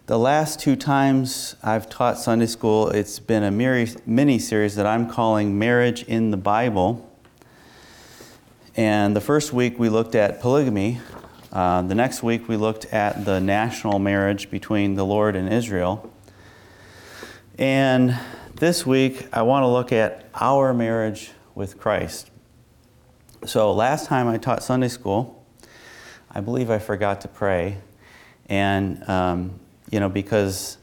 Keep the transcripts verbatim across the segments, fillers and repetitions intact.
The last two times I've taught Sunday school, it's been a mini-series that I'm calling Marriage in the Bible. And the first week we looked at polygamy. Uh, the next week we looked at the national marriage between the Lord and Israel. And this week I want to look at our marriage with Christ. So last time I taught Sunday school, I believe I forgot to pray. And um, You know, because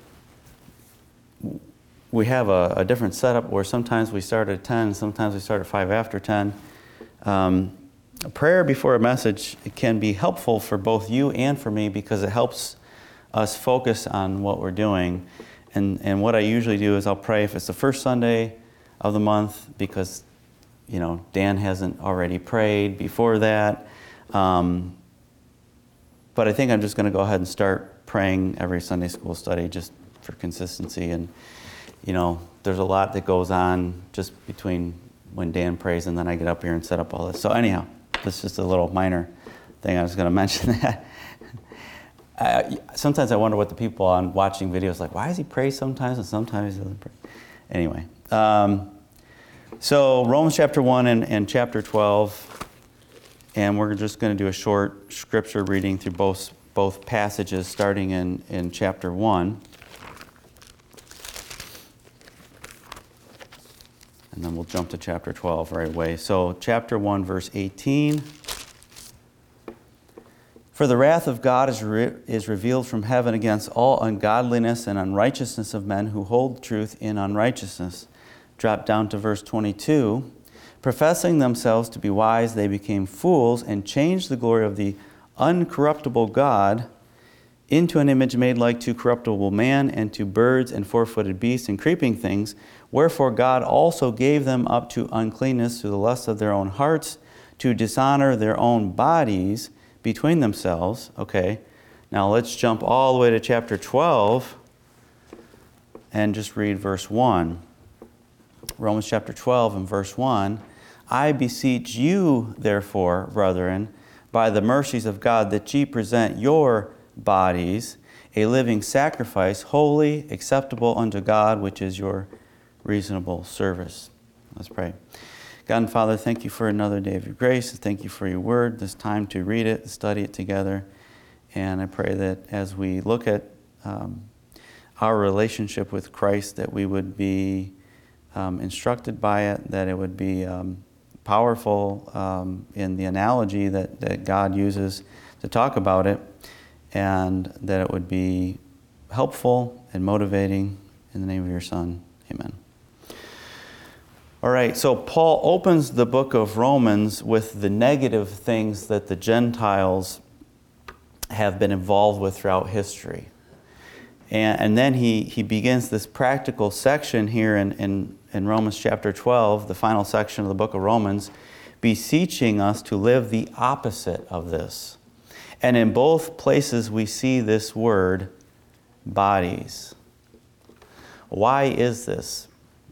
we have a, a different setup where sometimes we start at ten, sometimes we start at five after ten. Um, a prayer before a message can be helpful for both you and for me because it helps us focus on what we're doing. And, and what I usually do is I'll pray if it's the first Sunday of the month because, you know, Dan hasn't already prayed before that. Um, but I think I'm just going to go ahead and start praying every Sunday school study just for consistency. And, you know, there's a lot that goes on just between when Dan prays and then I get up here and set up all this. So anyhow, this is just a little minor thing. I was going to mention that. I, sometimes I wonder what the people on watching videos like, why does he pray sometimes and sometimes he doesn't pray? Anyway, um, so Romans chapter one and, and chapter twelve, and we're just going to do a short scripture reading through both both passages starting in, in chapter one. And then we'll jump to chapter twelve right away. So chapter one, verse eighteen. For the wrath of God is, re- is revealed from heaven against all ungodliness and unrighteousness of men who hold truth in unrighteousness. Drop down to verse twenty-two. Professing themselves to be wise, they became fools and changed the glory of the uncorruptible God into an image made like to corruptible man and to birds and four-footed beasts and creeping things. Wherefore God also gave them up to uncleanness through the lust of their own hearts, to dishonor their own bodies between themselves. Okay, now let's jump all the way to chapter twelve and just read verse one. Romans chapter twelve and verse one. I beseech you, therefore, brethren, by the mercies of God, that ye present your bodies a living sacrifice, holy, acceptable unto God, which is your reasonable service. Let's pray. God and Father, thank you for another day of your grace. Thank you for your word, this time to read it, study it together. And I pray that as we look at um, our relationship with Christ, that we would be um, instructed by it, that it would be um, powerful um, in the analogy that, that God uses to talk about it, and that it would be helpful and motivating. In the name of your Son, amen. All right, so Paul opens the book of Romans with the negative things that the Gentiles have been involved with throughout history. And, and then he, he begins this practical section here in, in, in Romans chapter twelve, the final section of the book of Romans, beseeching us to live the opposite of this. And in both places we see this word, bodies. Why is this?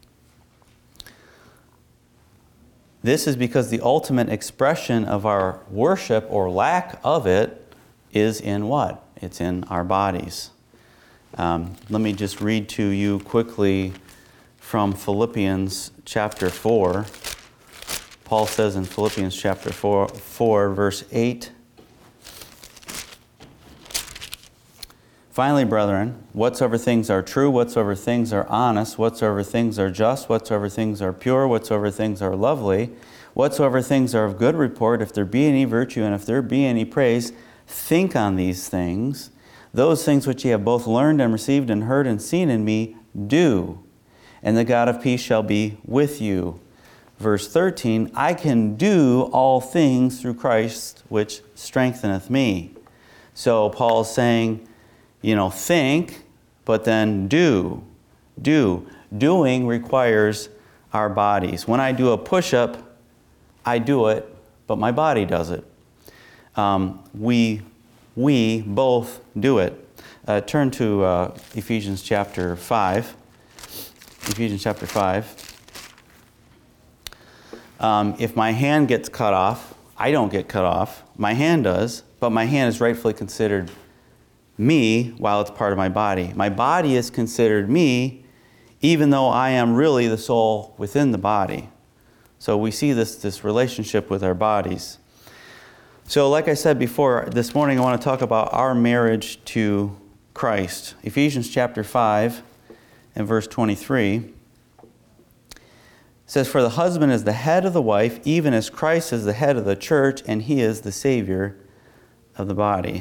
This is because the ultimate expression of our worship or lack of it is in what? It's in our bodies. Um, let me just read to you quickly from Philippians chapter four. Paul says in Philippians chapter four, four verse eight, finally, brethren, whatsoever things are true, whatsoever things are honest, whatsoever things are just, whatsoever things are pure, whatsoever things are lovely, whatsoever things are of good report, if there be any virtue and if there be any praise, think on these things. Those things which ye have both learned and received and heard and seen in me, do. And the God of peace shall be with you. Verse thirteen, I can do all things through Christ which strengtheneth me. So Paul is saying, you know, think, but then do. Do. Doing requires our bodies. When I do a push-up, I do it, but my body does it. Um, we, we both do it. Uh, turn to uh, Ephesians chapter five. Ephesians chapter five. Um, if my hand gets cut off, I don't get cut off. My hand does, but my hand is rightfully considered me while it's part of my body. My body is considered me, even though I am really the soul within the body. So we see this, this relationship with our bodies. So like I said before, this morning I want to talk about our marriage to Christ. Ephesians chapter five and verse twenty-three says, "For the husband is the head of the wife, even as Christ is the head of the church, and he is the Savior of the body."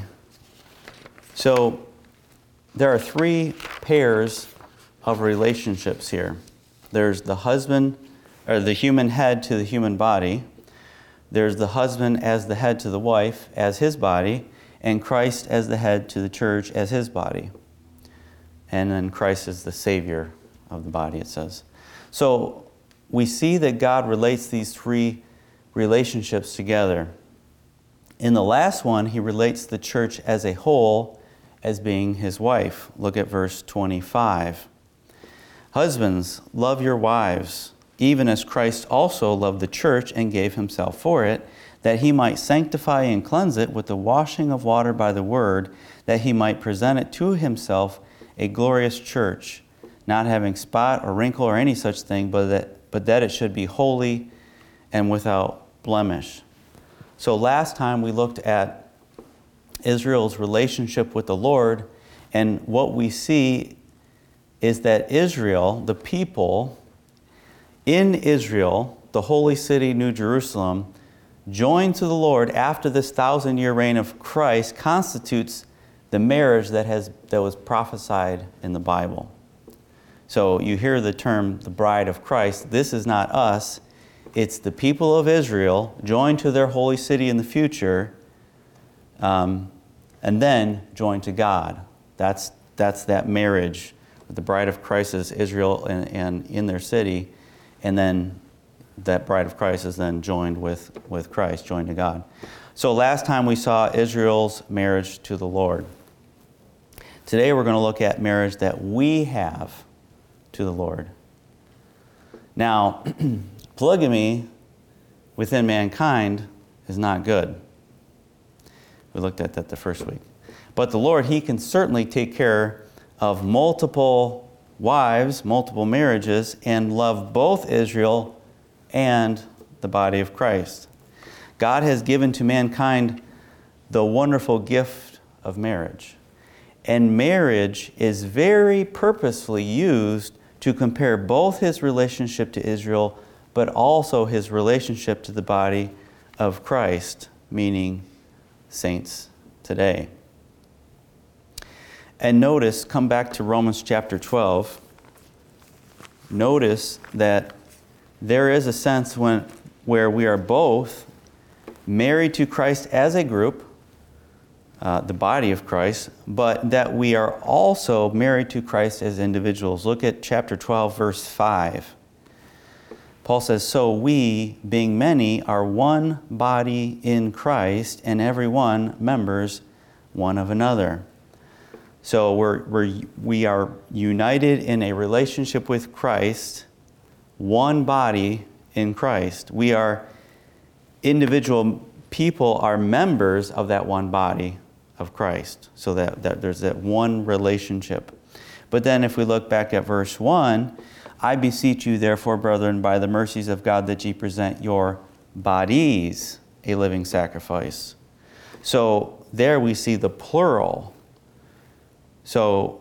So there are three pairs of relationships here. There's the husband, or the human head to the human body. There's the husband as the head to the wife, as his body, and Christ as the head to the church, as his body. And then Christ is the Savior of the body, it says. So we see that God relates these three relationships together. In the last one, he relates the church as a whole as being his wife. Look at verse twenty-five. "Husbands, love your wives, even as Christ also loved the church and gave himself for it, that he might sanctify and cleanse it with the washing of water by the word, that he might present it to himself a glorious church, not having spot or wrinkle or any such thing, but that, but that it should be holy and without blemish." So last time we looked at Israel's relationship with the Lord, and what we see is that Israel, the people in Israel, the holy city, New Jerusalem, joined to the Lord after this thousand-year reign of Christ, constitutes the marriage that has that was prophesied in the Bible. So you hear the term the bride of Christ. This is not us. It's the people of Israel joined to their holy city in the future, um, and then joined to God. That's that's that marriage. The bride of Christ is Israel and, and in their city, and then that bride of Christ is then joined with, with Christ, joined to God. So last time we saw Israel's marriage to the Lord. Today we're going to look at marriage that we have to the Lord. Now, polygamy within mankind is not good. We looked at that the first week. But the Lord, he can certainly take care of multiple wives, multiple marriages, and love both Israel and the body of Christ. God has given to mankind the wonderful gift of marriage. And marriage is very purposefully used to compare both his relationship to Israel, but also his relationship to the body of Christ, meaning saints today. And notice, come back to Romans chapter twelve. Notice that there is a sense when, where we are both married to Christ as a group, uh, the body of Christ, but that we are also married to Christ as individuals. Look at chapter twelve, verse five. Paul says, "So we, being many, are one body in Christ, and every one members one of another." So we're, we're, we are united in a relationship with Christ, one body in Christ. We are individual people, are members of that one body of Christ. So that, that there's that one relationship. But then if we look back at verse one, "I beseech you therefore, brethren, by the mercies of God, that ye present your bodies a living sacrifice." So there we see the plural. So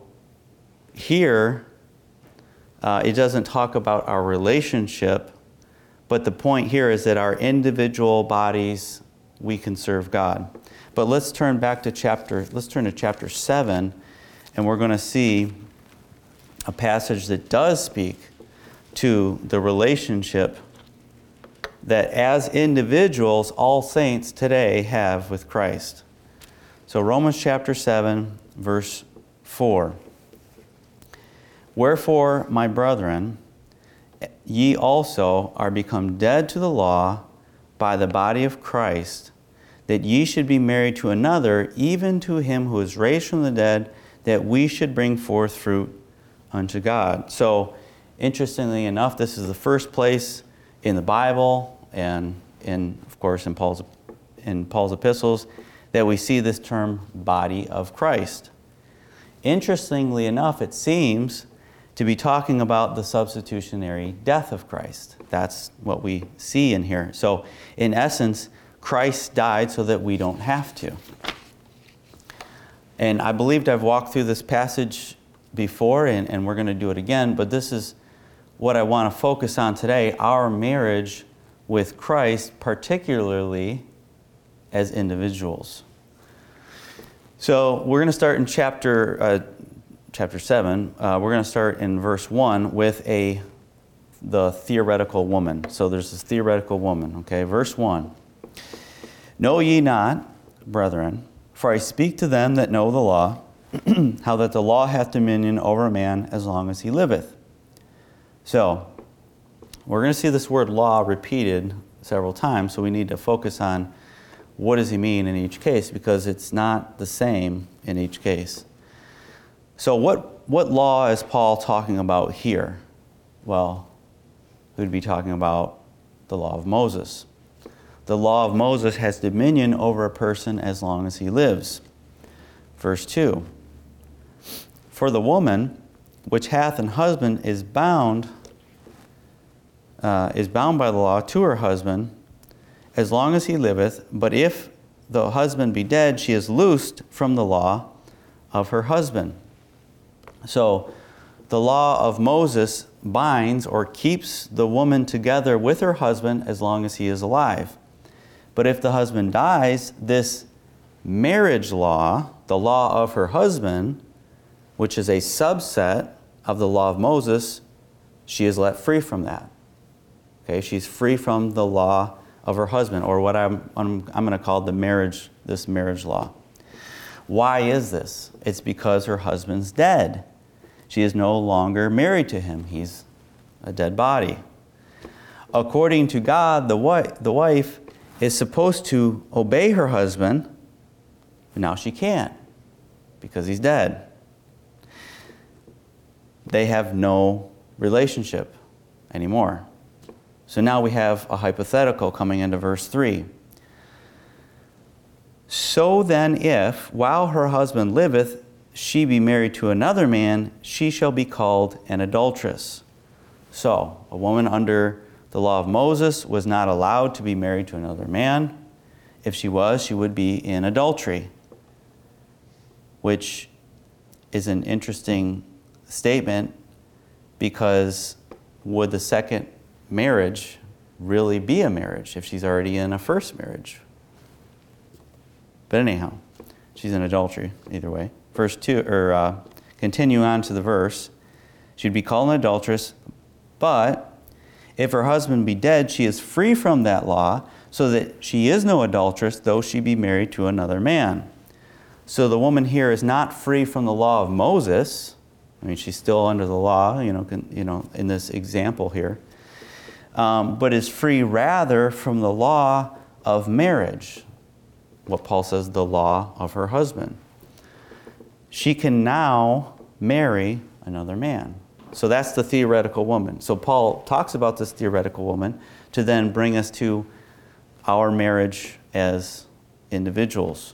here, uh, it doesn't talk about our relationship, but the point here is that our individual bodies, we can serve God. But let's turn back to chapter, let's turn to chapter seven, and we're going to see a passage that does speak to the relationship that as individuals, all saints today have with Christ. So Romans chapter seven, verse four. "Wherefore, my brethren, ye also are become dead to the law by the body of Christ, that ye should be married to another, even to him who is raised from the dead, that we should bring forth fruit unto God." So, interestingly enough, this is the first place in the Bible and in, of course, in Paul's in Paul's epistles that we see this term "body of Christ." Interestingly enough, it seems to be talking about the substitutionary death of Christ. That's what we see in here. So, in essence, Christ died so that we don't have to. And I believed I've walked through this passage before, and, and we're going to do it again, but this is what I want to focus on today, our marriage with Christ, particularly as individuals. So we're going to start in chapter uh, chapter seven. Uh, we're going to start in verse one with a the theoretical woman. So there's this theoretical woman. Okay, verse one. Know ye not, brethren, for I speak to them that know the law, how that the law hath dominion over a man as long as he liveth. So we're going to see this word law repeated several times, so we need to focus on what does he mean in each case, because it's not the same in each case. So what, what law is Paul talking about here? Well, we'd be talking about the law of Moses. The law of Moses has dominion over a person as long as he lives. Verse two. For the woman which hath an husband is bound, uh, is bound by the law to her husband, as long as he liveth, but if the husband be dead, she is loosed from the law of her husband. So the law of Moses binds or keeps the woman together with her husband as long as he is alive. But if the husband dies, this marriage law, the law of her husband, which is a subset of the law of Moses, she is let free from that. Okay, she's free from the law of her husband, or what I'm, I'm, I'm going to call the marriage, this marriage law. Why is this? It's because her husband's dead. She is no longer married to him. He's a dead body. According to God, the wife, the wife is supposed to obey her husband, but now she can't because he's dead. They have no relationship anymore. So now we have a hypothetical coming into verse three. So then if, while her husband liveth, she be married to another man, she shall be called an adulteress. So, a woman under the law of Moses was not allowed to be married to another man. If she was, she would be in adultery, which is an interesting statement, because would the second marriage really be a marriage if she's already in a first marriage? But anyhow, she's in adultery either way. Verse two, or uh, continue on to the verse. She'd be called an adulteress, but if her husband be dead, she is free from that law, so that she is no adulteress, though she be married to another man. So the woman here is not free from the law of Moses. I mean, she's still under the law, you know, can, you know, in this example here, um, but is free rather from the law of marriage. What Paul says, the law of her husband. She can now marry another man. So that's the theoretical woman. So Paul talks about this theoretical woman to then bring us to our marriage as individuals.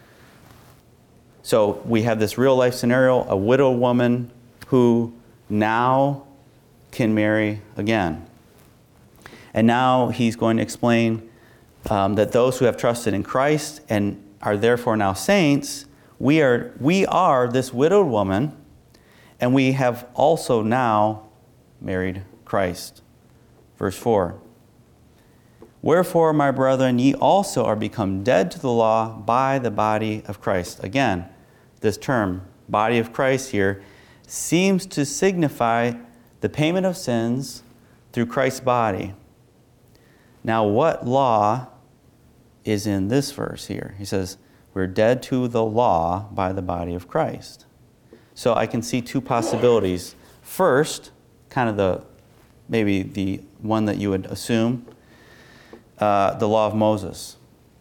So we have this real life scenario, a widow woman who now can marry again. And now he's going to explain um, that those who have trusted in Christ and are therefore now saints, we are, we are this widowed woman, and we have also now married Christ. Verse four. Wherefore, my brethren, ye also are become dead to the law by the body of Christ. Again, this term, body of Christ here, seems to signify the payment of sins through Christ's body. Now, what law is in this verse here? He says, we're dead to the law by the body of Christ. So I can see two possibilities. First, kind of the, maybe the one that you would assume, uh, the law of Moses.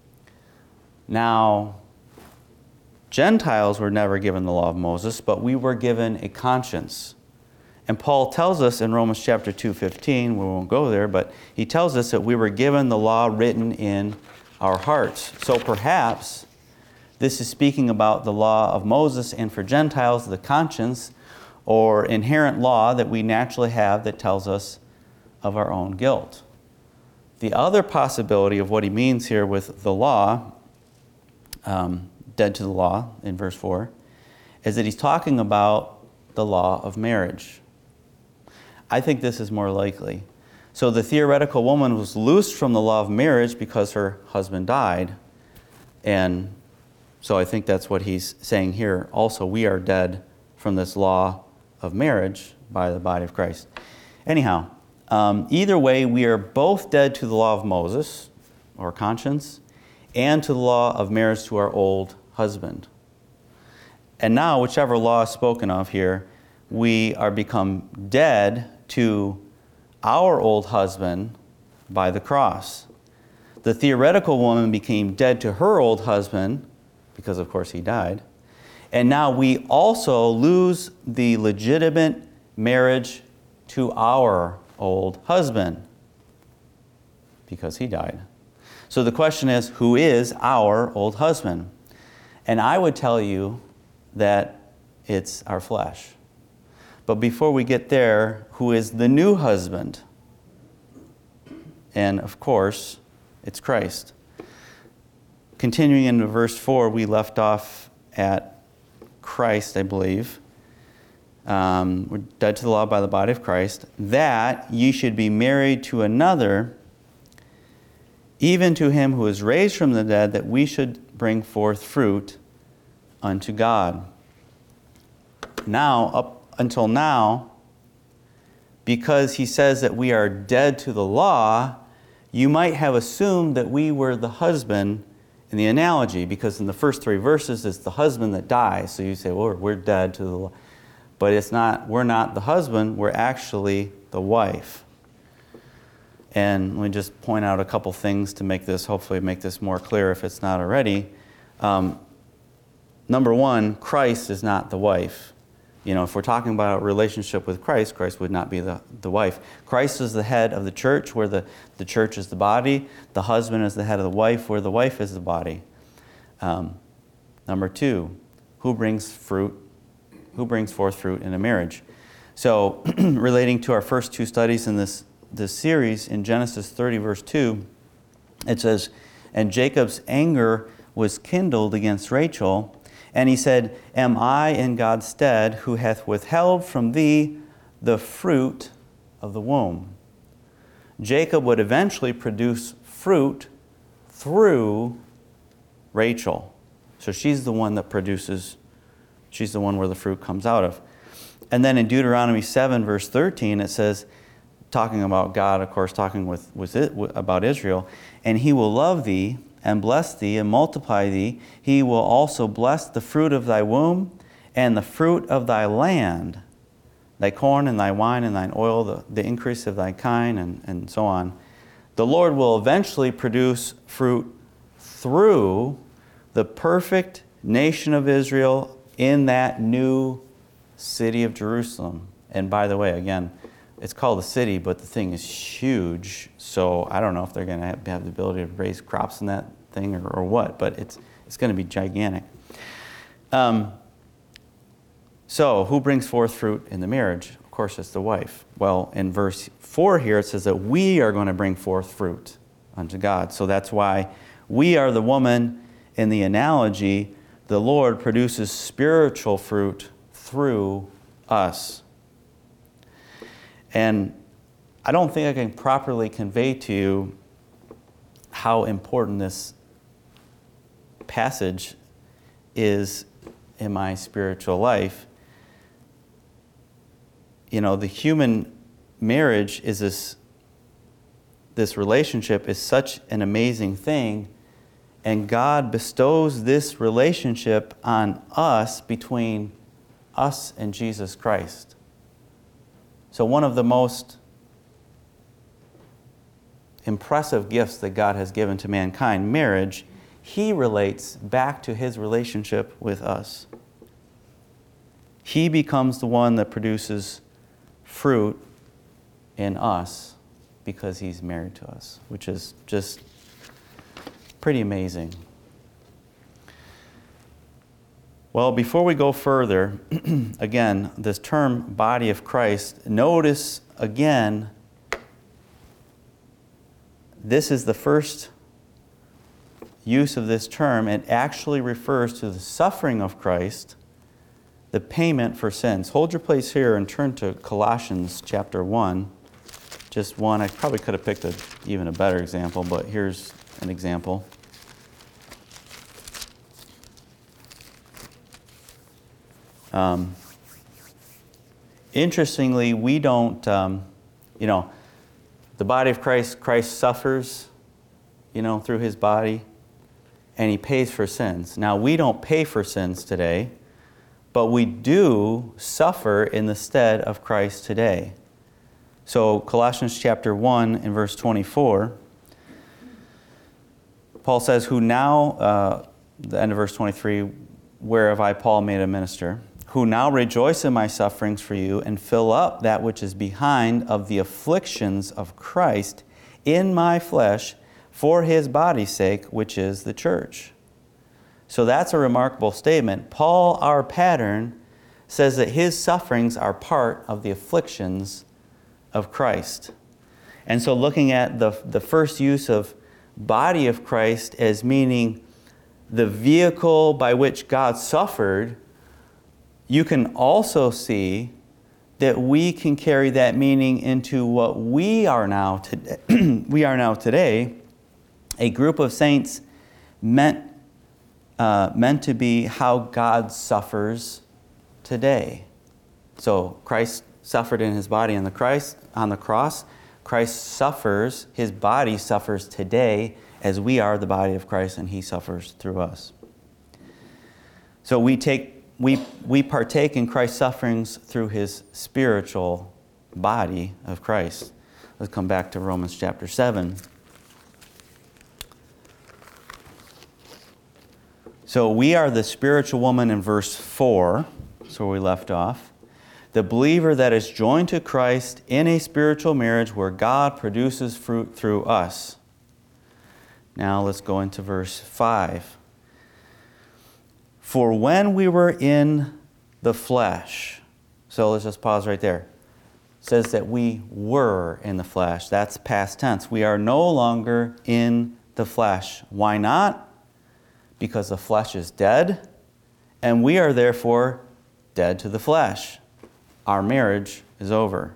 Now, Gentiles were never given the law of Moses, but we were given a conscience. And Paul tells us in Romans chapter two fifteen, we won't go there, but he tells us that we were given the law written in our hearts. So perhaps this is speaking about the law of Moses, and for Gentiles, the conscience or inherent law that we naturally have that tells us of our own guilt. The other possibility of what he means here with the law, um, dead to the law in verse four, is that he's talking about the law of marriage. I think this is more likely. So the theoretical woman was loosed from the law of marriage because her husband died. And so I think that's what he's saying here. Also, we are dead from this law of marriage by the body of Christ. Anyhow, um, either way, we are both dead to the law of Moses, or conscience, and to the law of marriage to our old husband. And now, whichever law is spoken of here, we are become dead to our old husband by the cross. The theoretical woman became dead to her old husband, because of course he died. And now we also lose the legitimate marriage to our old husband, because he died. So the question is, who is our old husband? And I would tell you that it's our flesh. But before we get there, who is the new husband? And of course, it's Christ. Continuing into verse four, we left off at Christ, I believe. Um, we're dead to the law by the body of Christ, that ye should be married to another, even to him who is raised from the dead, that we should bring forth fruit unto God. Now, up until now, because he says that we are dead to the law, you might have assumed that we were the husband in the analogy, because in the first three verses it's the husband that dies. So you say, well, we're dead to the law. But it's not, we're not the husband, we're actually the wife. And let me just point out a couple things to make this, hopefully make this more clear if it's not already. Um, number one, Christ is not the wife. You know, if we're talking about a relationship with Christ, Christ would not be the, the wife. Christ is the head of the church, where the, the church is the body. The husband is the head of the wife, where the wife is the body. Um, number two, who brings fruit? Who brings forth fruit in a marriage? So, relating to our first two studies in this, this series, in Genesis thirty, verse two, it says, and Jacob's anger was kindled against Rachel, and he said, am I in God's stead, who hath withheld from thee the fruit of the womb? Jacob would eventually produce fruit through Rachel. So she's the one that produces, she's the one where the fruit comes out of. And then in Deuteronomy seven, verse thirteen, it says, talking about God, of course, talking with, with it, about Israel, and he will love thee, and bless thee, and multiply thee. He will also bless the fruit of thy womb, and the fruit of thy land, thy corn and thy wine and thine oil, the, the increase of thy kine, and, and so on. The Lord will eventually produce fruit through the perfect nation of Israel in that new city of Jerusalem. And by the way, again, it's called a city, but the thing is huge. So I don't know if they're going to have, have the ability to raise crops in that thing or, or what, but it's it's going to be gigantic. Um, so who brings forth fruit in the marriage? Of course, it's the wife. Well, in verse four here, it says that we are going to bring forth fruit unto God. So that's why we are the woman in the analogy. The Lord produces spiritual fruit through us. And I don't think I can properly convey to you how important this passage is in my spiritual life. You know, the human marriage is this, this relationship is such an amazing thing, and God bestows this relationship on us, between us and Jesus Christ. So one of the most impressive gifts that God has given to mankind, marriage, he relates back to his relationship with us. He becomes the one that produces fruit in us because he's married to us, which is just pretty amazing. Well, before we go further, again, this term body of Christ, notice again, this is the first use of this term. It actually refers to the suffering of Christ, the payment for sins. Hold your place here and turn to Colossians chapter one. Just one. I probably could have picked a, even a better example, but here's an example. Um, interestingly, we don't, um, you know, the body of Christ, Christ suffers, you know, through his body, and he pays for sins. Now, we don't pay for sins today, but we do suffer in the stead of Christ today. So, Colossians chapter one and verse twenty-four, Paul says, who now, uh, the end of verse twenty-three, whereof I, Paul, made a minister, who now rejoice in my sufferings for you and fill up that which is behind of the afflictions of Christ in my flesh for his body's sake, which is the church. So that's a remarkable statement. Paul, our pattern, says that his sufferings are part of the afflictions of Christ. And so looking at the, the first use of body of Christ as meaning the vehicle by which God suffered, you can also see that we can carry that meaning into what we are now today. we are now today, a group of saints meant uh, meant to be how God suffers today. So Christ suffered in his body on the Christ on the cross. Christ suffers, his body suffers today as we are the body of Christ, and he suffers through us. So we take we we partake in Christ's sufferings through his spiritual body of Christ. Let's come back to Romans chapter seven. So we are the spiritual woman in verse four, so we left off. The believer that is joined to Christ in a spiritual marriage where God produces fruit through us. Now let's go into verse five. For when we were in the flesh, so let's just pause right there. It says that we were in the flesh. That's past tense. We are no longer in the flesh. Why not? Because the flesh is dead, and we are therefore dead to the flesh. Our marriage is over.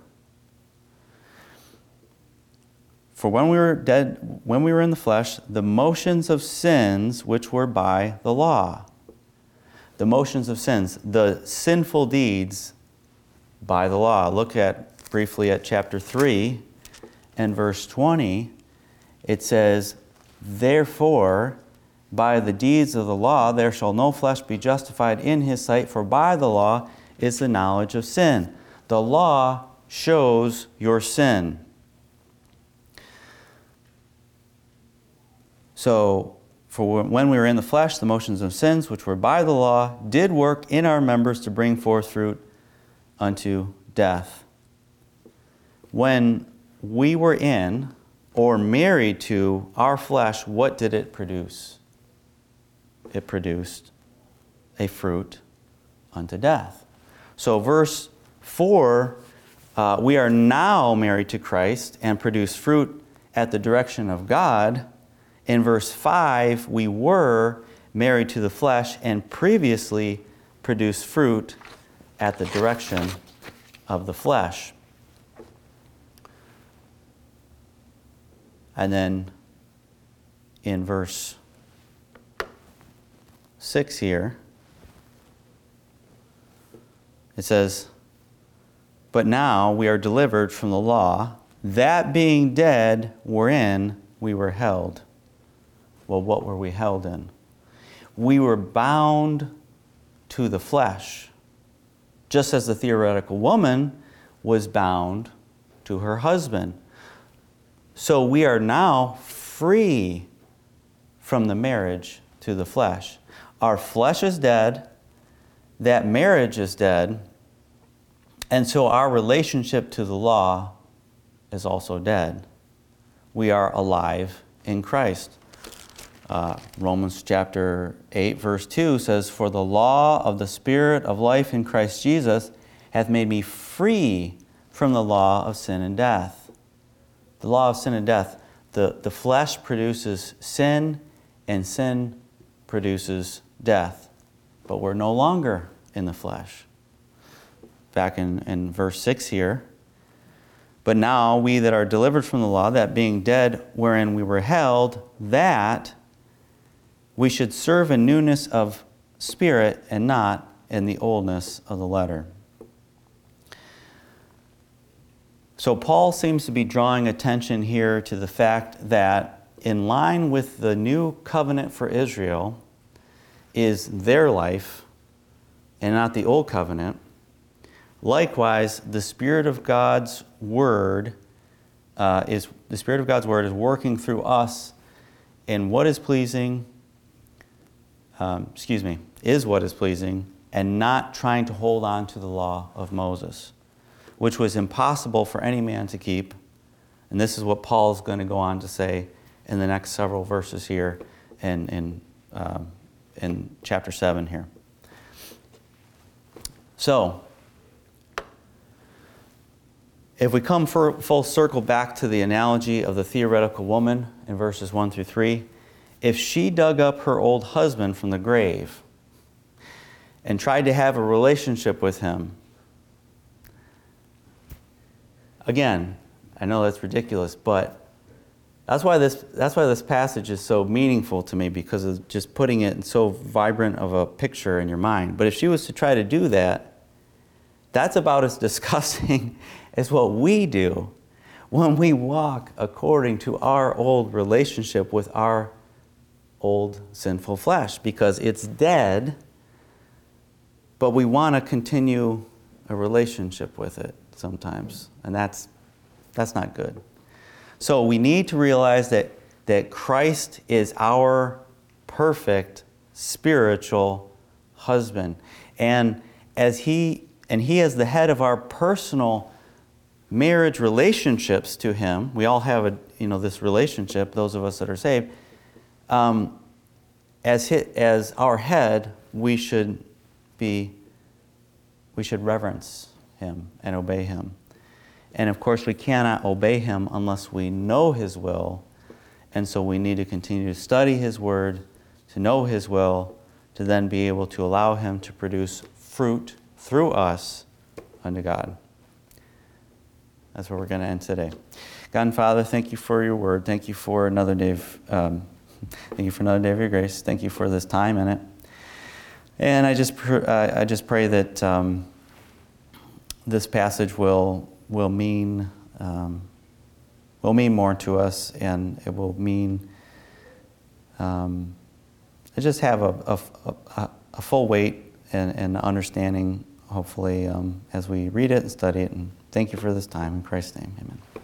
For when we were dead, when we were in the flesh, the motions of sins which were by the law. The motions of sins, the sinful deeds by the law. Look at briefly at chapter three and verse twenty. It says, therefore, by the deeds of the law there shall no flesh be justified in his sight, for by the law is the knowledge of sin. The law shows your sin. So, for when we were in the flesh, the motions of sins, which were by the law, did work in our members to bring forth fruit unto death. When we were in or married to our flesh, what did it produce? It produced a fruit unto death. So verse four, uh, we are now married to Christ and produce fruit at the direction of God. In verse five, we were married to the flesh and previously produced fruit at the direction of the flesh. And then in verse six here, it says, but now we are delivered from the law, that being dead wherein we were held. Well, what were we held in? We were bound to the flesh, just as the theoretical woman was bound to her husband. So we are now free from the marriage to the flesh. Our flesh is dead, that marriage is dead, and so our relationship to the law is also dead. We are alive in Christ. Uh, Romans chapter eight, verse two says, "For the law of the Spirit of life in Christ Jesus hath made me free from the law of sin and death." The law of sin and death. The, the flesh produces sin, and sin produces death. But we're no longer in the flesh. Back in, in verse six here. "But now we that are delivered from the law, that being dead wherein we were held, that we should serve in newness of spirit and not in the oldness of the letter." So Paul seems to be drawing attention here to the fact that in line with the new covenant for Israel is their life and not the old covenant. Likewise, the Spirit of God's Word uh, is the Spirit of God's Word is working through us in what is pleasing, um, excuse me, is what is pleasing, and not trying to hold on to the law of Moses, which was impossible for any man to keep. And this is what Paul is going to go on to say in the next several verses here in, in, um, in chapter seven here. So, if we come for full circle back to the analogy of the theoretical woman in verses one through three, if she dug up her old husband from the grave and tried to have a relationship with him, again, I know that's ridiculous, but that's why this that's why this passage is so meaningful to me, because of just putting it in so vibrant of a picture in your mind. But if she was to try to do that, that's about as disgusting as what we do when we walk according to our old relationship with our old sinful flesh, because it's dead, but we want to continue a relationship with it sometimes, and that's that's not good. So we need to realize that that Christ is our perfect spiritual husband, and as he and he is the head of our personal marriage relationships to him. We all have a you know this relationship, those of us that are saved. Um, as his, as our head, we should be we should reverence him and obey him. And of course, we cannot obey him unless we know his will. And so we need to continue to study his word, to know his will, to then be able to allow him to produce fruit through us unto God. That's where we're going to end today. God and Father, thank you for your word. Thank you for another day of, um, thank you for another day of your grace. Thank you for this time in it. And I just, pr- I just pray that um, this passage will will mean um, will mean more to us, and it will mean um, it just have a, a, a, a full weight and, and understanding, hopefully, um, as we read it and study it. And thank you for this time. In Christ's name, amen.